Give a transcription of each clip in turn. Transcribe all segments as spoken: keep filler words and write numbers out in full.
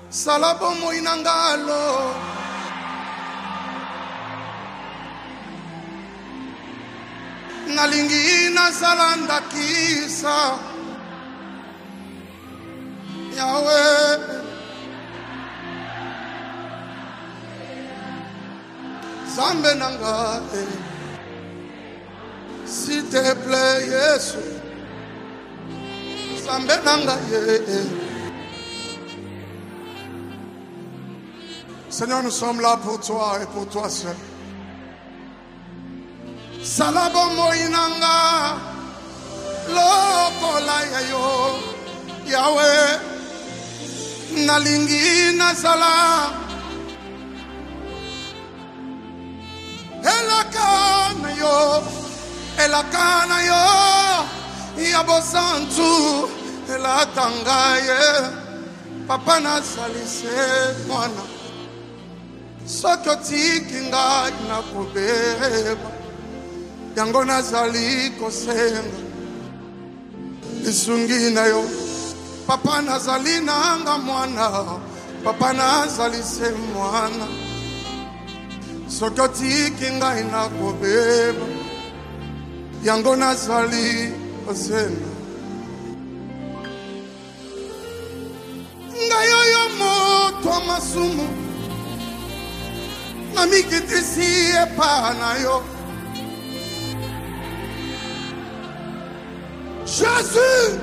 Salabo moinangalo nalingi nazalanda kisa Yahweh Zambe nanga s'il te plaît Yesu Zambe nanga Seigneur, nous sommes là pour toi et pour toi seul. Salabo moinanga lokola yayo Yahweh nalingi nazala elakana yo elakana yo yabosantu elatangaye papa nasalise mwana sokotiki ngai nakubeba yango nazali kosenga isungi na yo papa nazali nanga mwana papa nazali se mwana sokotiki ngai nakubeba yango nazali kosenga ngayo yo moto masumu namikitisi epana yo Jésus,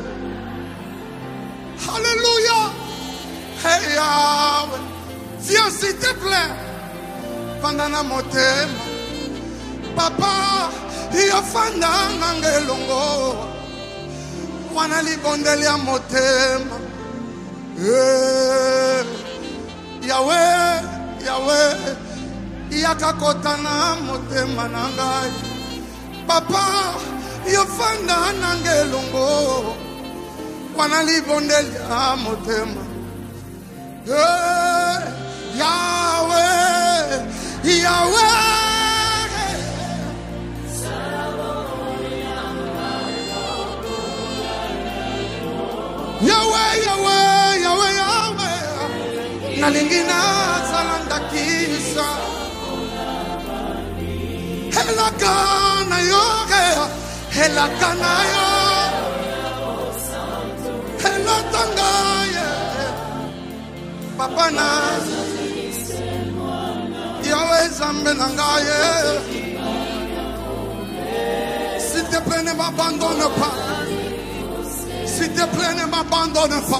alléluia, hey Yahweh, viens s'il te plaît, pendant motema, papa, iyo fanda ngelongo, wana libondeli ya motema, hey, Yahweh, Yahweh, iyakakotana motema nangai, papa. Yofanda nangelongo wana libondeli ya motema hey, Yahweh Yahweh Yahweh Yahweh Yahweh Yahweh nalingina salanda kisa helakana yoge Hela kanayo, hela tangaye, papa na, Yahweh zambe nangaye. S'il te plaît, ne m'abandonne pas. S'il te plaît, ne m'abandonne pas.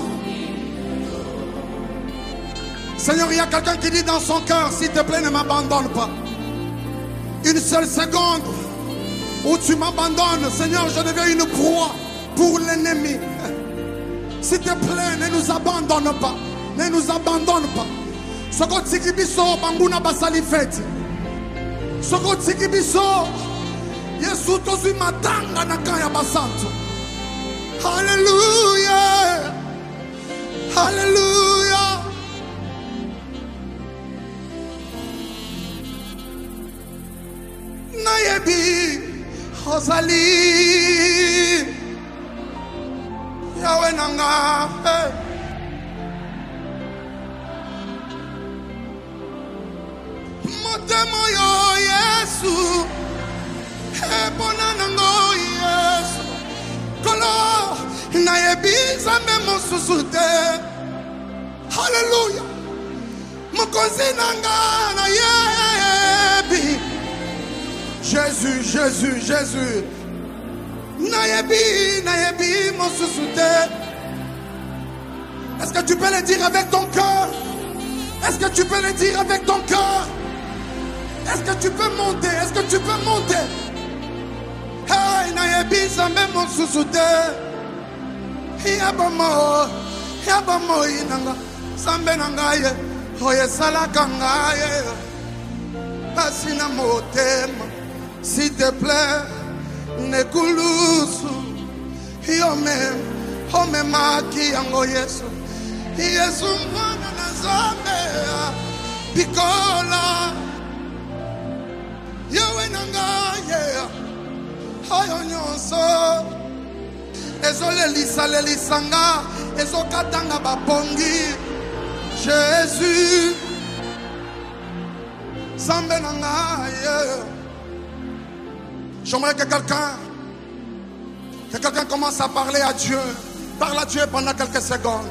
Seigneur, il y a quelqu'un qui dit dans son cœur, s'il te plaît, ne m'abandonne pas. Une seule seconde. Où tu m'abandonnes, Seigneur, je deviens une proie pour l'ennemi. S'il te plaît, ne nous abandonne pas. Ne nous abandonne pas. Soko tikibiso banguna basali feti. Soko tikibiso Yesu tozi matanga na kaya basanto. Hallelujah. Hallelujah. Nayebi Ozali Yahweh nanga hey. Motemo yo Yesu Ebona nango Yesu Kolo nayebiza memo susute Hallelujah Mokozi nanga na yebi Jésus, Jésus, Jésus. Nayebi, Nayebi, mon sous-souté. Est-ce que tu peux le dire avec ton cœur? Est-ce que tu peux le dire avec ton cœur? Est-ce que tu peux monter? Est-ce que tu peux monter? Hey, Nayebi, ça même mon sous-souté. Yabamo, Yabamo, Inanga, Sambe Nangaye, Oye Salakangaye, Pasina Motema. S'il te plaît, nekulusu, yome, home maki yango Yesu, Yesu mwana na zambe, pikola, Yahweh nangaye, hayo nyonso, ezo le lisa le lisanga, ezo katanga bapongi, Jésus. J'aimerais que quelqu'un que quelqu'un commence à parler à Dieu. Parle à Dieu pendant quelques secondes.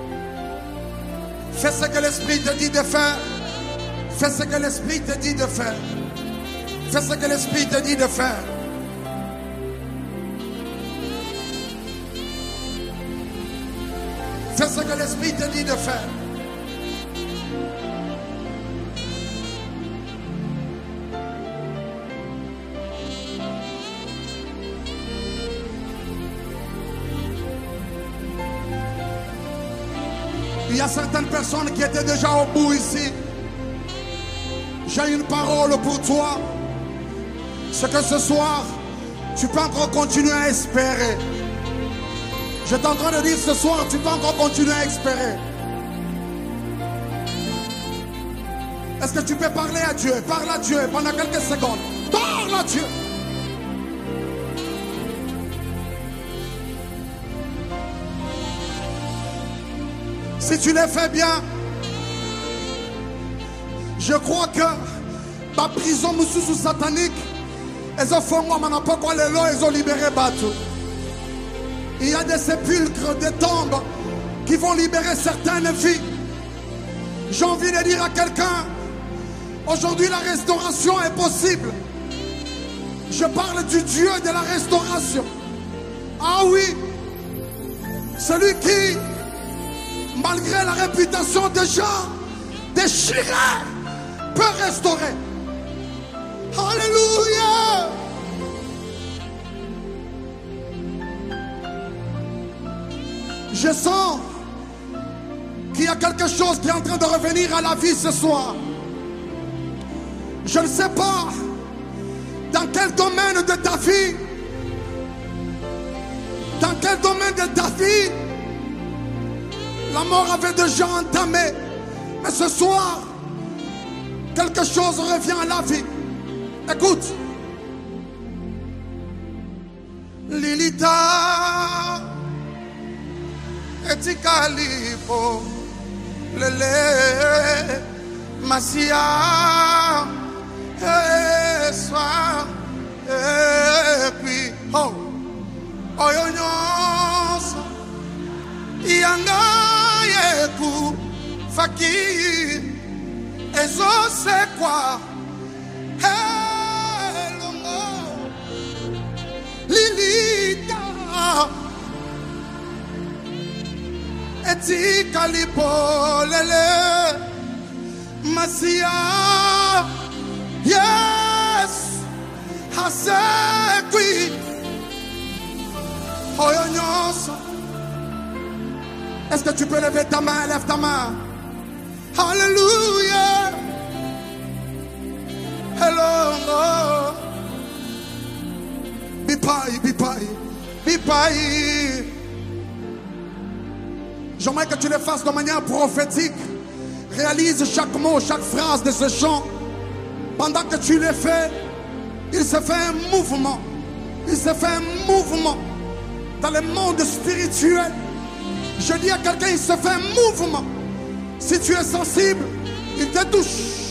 Fais ce que l'Esprit te dit de faire. Fais ce que l'Esprit te dit de faire. Fais ce que l'Esprit te dit de faire. Fais ce que l'Esprit te dit de faire. Il y a certaines personnes qui étaient déjà au bout ici. J'ai une parole pour toi. C'est que ce soir, tu peux encore continuer à espérer. Je suis en train de dire ce soir, tu peux encore continuer à espérer. Est-ce que tu peux parler à Dieu? Parle à Dieu pendant quelques secondes. Parle à Dieu. Si tu le fais bien, je crois que la prison sous satanique, ils ont fait moi, pourquoi les lois, ils ont libéré Batou. Il y a des sépulcres, des tombes qui vont libérer certaines vies. J'ai envie de dire à quelqu'un, aujourd'hui la restauration est possible. Je parle du Dieu de la restauration. Ah oui, celui qui, malgré la réputation des gens déchirés, peut restaurer. Alléluia. Je sens qu'il y a quelque chose qui est en train de revenir à la vie ce soir. Je ne sais pas dans quel domaine de ta vie, dans quel domaine de ta vie la mort avait déjà entamé. Mais ce soir, quelque chose revient à la vie. Écoute. Lilita etikalipo lele masia eswa epi oh oyonyosa yanga yeku fakir ezo c'est quoi Lilita eti kalipo lele masia yes hasekwi oyonyosa. Est-ce que tu peux lever ta main? Lève ta main. Alléluia. Hello. Bipai, bipai, bipai. J'aimerais que tu le fasses de manière prophétique. Réalise chaque mot, chaque phrase de ce chant. Pendant que tu le fais, il se fait un mouvement. Il se fait un mouvement dans le monde spirituel. Je dis à quelqu'un, il se fait un mouvement. Si tu es sensible, il te touche.